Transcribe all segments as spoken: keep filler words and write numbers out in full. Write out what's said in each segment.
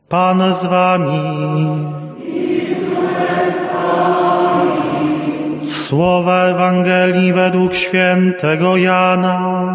Pan z wami. Słowa Ewangelii według świętego Jana.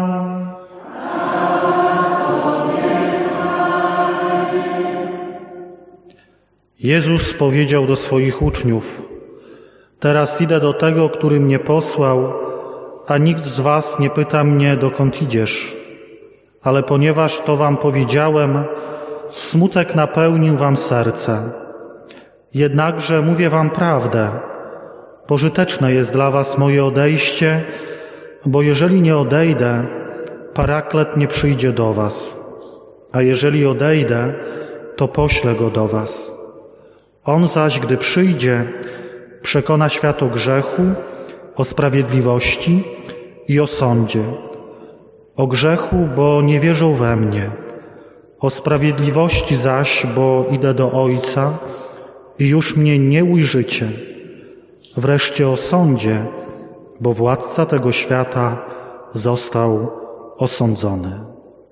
Jezus powiedział do swoich uczniów: teraz idę do tego, który mnie posłał, a nikt z was nie pyta mnie, dokąd idziesz. Ale ponieważ to wam powiedziałem, smutek napełnił wam serce. Jednakże mówię wam prawdę. Pożyteczne jest dla was moje odejście, bo jeżeli nie odejdę, Paraklet nie przyjdzie do was. A jeżeli odejdę, to poślę go do was. On zaś, gdy przyjdzie, przekona świat o grzechu, o sprawiedliwości i o sądzie. O grzechu, bo nie wierzą we mnie. O sprawiedliwości zaś, bo idę do Ojca i już mnie nie ujrzycie. Wreszcie o sądzie, bo władca tego świata został osądzony.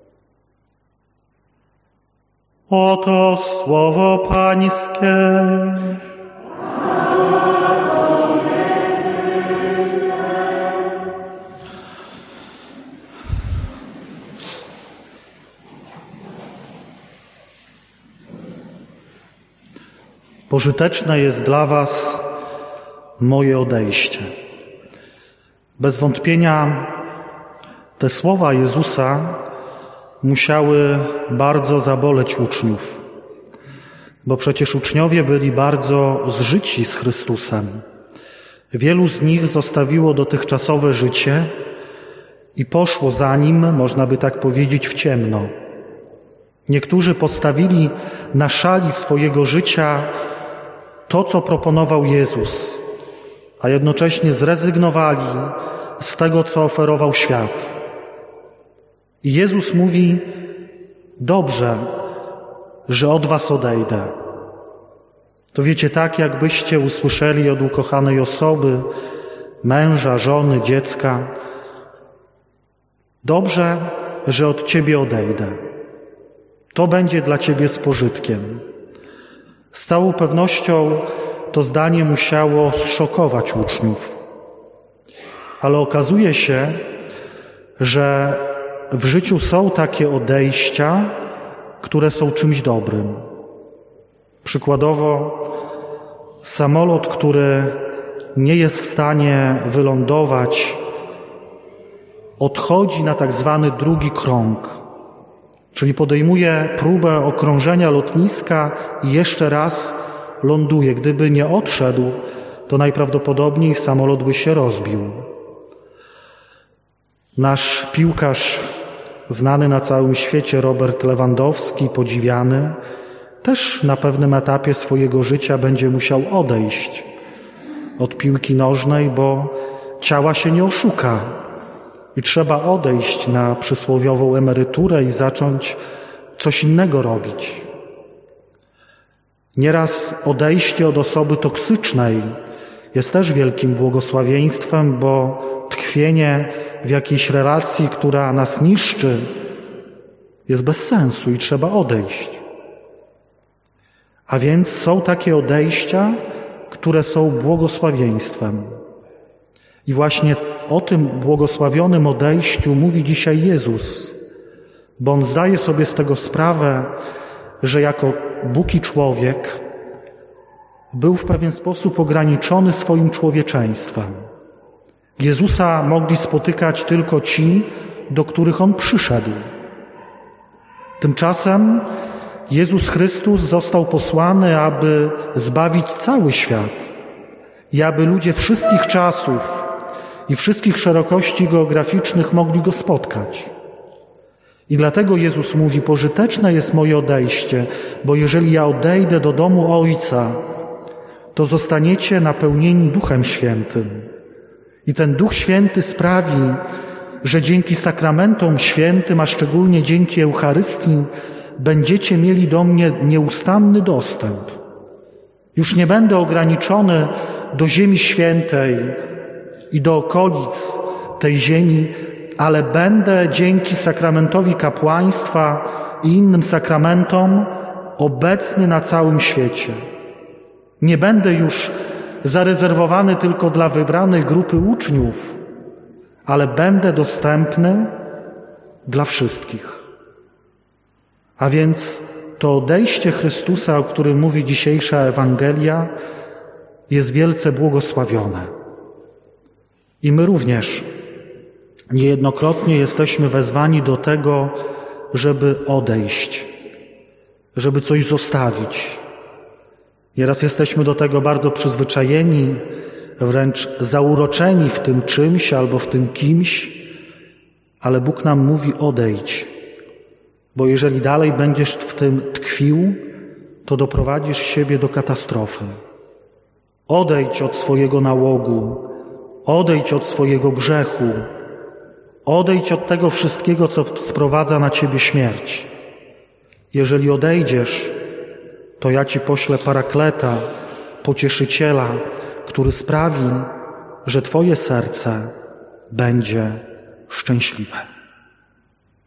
Oto słowo Pańskie. Pożyteczne jest dla was moje odejście. Bez wątpienia te słowa Jezusa musiały bardzo zaboleć uczniów, bo przecież uczniowie byli bardzo zżyci z Chrystusem. Wielu z nich zostawiło dotychczasowe życie i poszło za Nim, można by tak powiedzieć, w ciemno. Niektórzy postawili na szali swojego życia to, co proponował Jezus, a jednocześnie zrezygnowali z tego, co oferował świat. I Jezus mówi: dobrze, że od was odejdę. To wiecie, tak jakbyście usłyszeli od ukochanej osoby, męża, żony, dziecka: dobrze, że od ciebie odejdę. To będzie dla ciebie z pożytkiem. Z całą pewnością to zdanie musiało zszokować uczniów. Ale okazuje się, że w życiu są takie odejścia, które są czymś dobrym. Przykładowo samolot, który nie jest w stanie wylądować, odchodzi na tak zwany drugi krąg, czyli podejmuje próbę okrążenia lotniska i jeszcze raz ląduje. Gdyby nie odszedł, to najprawdopodobniej samolot by się rozbił. Nasz piłkarz, znany na całym świecie, Robert Lewandowski, podziwiany, też na pewnym etapie swojego życia będzie musiał odejść od piłki nożnej, bo ciała się nie oszuka i trzeba odejść na przysłowiową emeryturę i zacząć coś innego robić. Nieraz odejście od osoby toksycznej jest też wielkim błogosławieństwem, bo tkwienie w jakiejś relacji, która nas niszczy, jest bez sensu i trzeba odejść. A więc są takie odejścia, które są błogosławieństwem. I właśnie o tym błogosławionym odejściu mówi dzisiaj Jezus, bo On zdaje sobie z tego sprawę, że jako Bóg i człowiek był w pewien sposób ograniczony swoim człowieczeństwem. Jezusa mogli spotykać tylko ci, do których On przyszedł. Tymczasem Jezus Chrystus został posłany, aby zbawić cały świat i aby ludzie wszystkich czasów i wszystkich szerokości geograficznych mogli Go spotkać. I dlatego Jezus mówi: pożyteczne jest moje odejście, bo jeżeli ja odejdę do domu Ojca, to zostaniecie napełnieni Duchem Świętym. I ten Duch Święty sprawi, że dzięki sakramentom świętym, a szczególnie dzięki Eucharystii, będziecie mieli do mnie nieustanny dostęp. Już nie będę ograniczony do ziemi świętej i do okolic tej ziemi, ale będę dzięki sakramentowi kapłaństwa i innym sakramentom obecny na całym świecie. Nie będę już zarezerwowany tylko dla wybranej grupy uczniów, ale będę dostępny dla wszystkich. A więc to odejście Chrystusa, o którym mówi dzisiejsza Ewangelia, jest wielce błogosławione. I my również niejednokrotnie jesteśmy wezwani do tego, żeby odejść, żeby coś zostawić. Nieraz jesteśmy do tego bardzo przyzwyczajeni, wręcz zauroczeni w tym czymś albo w tym kimś, ale Bóg nam mówi: odejdź, bo jeżeli dalej będziesz w tym tkwił, to doprowadzisz siebie do katastrofy. Odejdź od swojego nałogu, odejdź od swojego grzechu, odejdź od tego wszystkiego, co sprowadza na ciebie śmierć. Jeżeli odejdziesz, to ja ci poślę Parakleta, Pocieszyciela, który sprawi, że twoje serce będzie szczęśliwe.